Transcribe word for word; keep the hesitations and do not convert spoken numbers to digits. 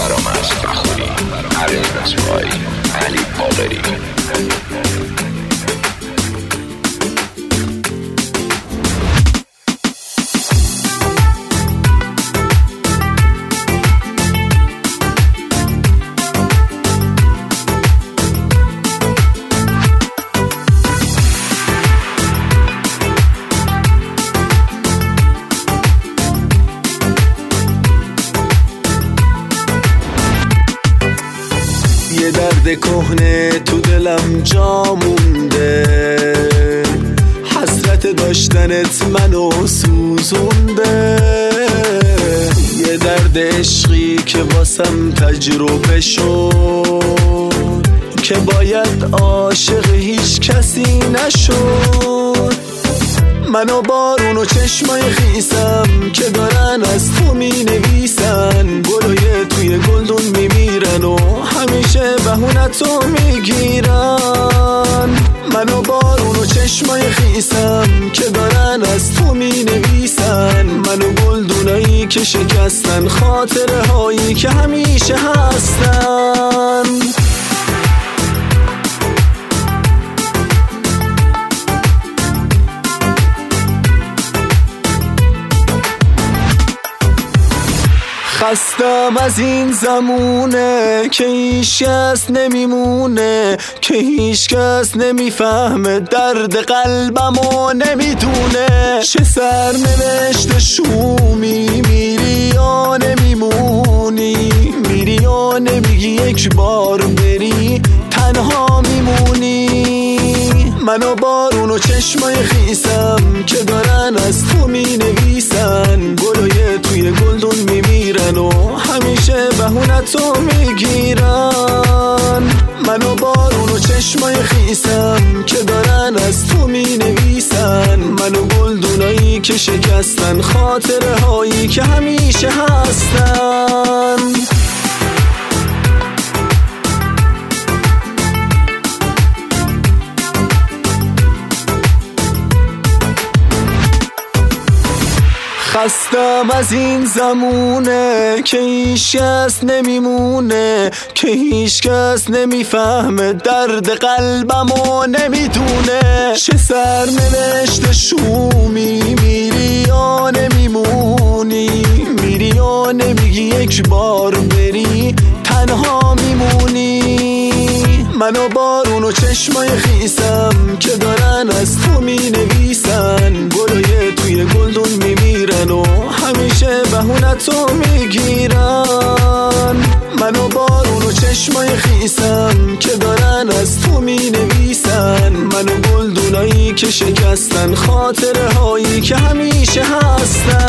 فرامرز فخوری، علی رضایی، علی باقری. یه درد کهنه تو دلم جا مونده، حسرت داشتنت منو سوزونده. یه درد عشقی که واسم تجربه شد، که باید عاشق هیچ کسی نشد. من و بارون و چشمای خیسم که دارن از تو می نویسن، گلوی توی گلدون می میرن و همیشه بهونتو می گیرن. من و بارون و چشمای خیسم که دارن از تو می نویسن، من و گلدونایی که شکستن، خاطره هایی که همیشه هستن. خستم از این زمونه که هیچ کس نمیمونه، که هیچ کس نمیفهمه درد قلبم و نمیدونه. چه سرنوشت شومی، میری یا نمیمونی، میری یا نمیگی یک بار بری تنها میمونی. من و بارون و چشمای خیسم که دارن از تو می نویسن، گلوی توی گلدون می میرن و همیشه بهونتو می گیرن. من و بارون و چشمای خیسم که دارن از تو می نویسن، من و گلدونایی که شکستن، خاطره هایی که همیشه هستن. خستم از این زمونه که هیچ کس نمیمونه، که هیچ کس نمیفهمه درد قلبم و نمیدونه. چه سرنوشت شومی، میری یا نمیمونی، میری یا نمیگی یک بار بری تنها میمونی. من و بارون و چشمای خیسم که دارن از تو می نویسن، گلوی توی گلدون می میرن و همیشه بهونتو می گیرن. من و بارون و چشمای خیسم که دارن از تو می نویسن، من و گلدونایی که شکستن، خاطره هایی که همیشه هستن.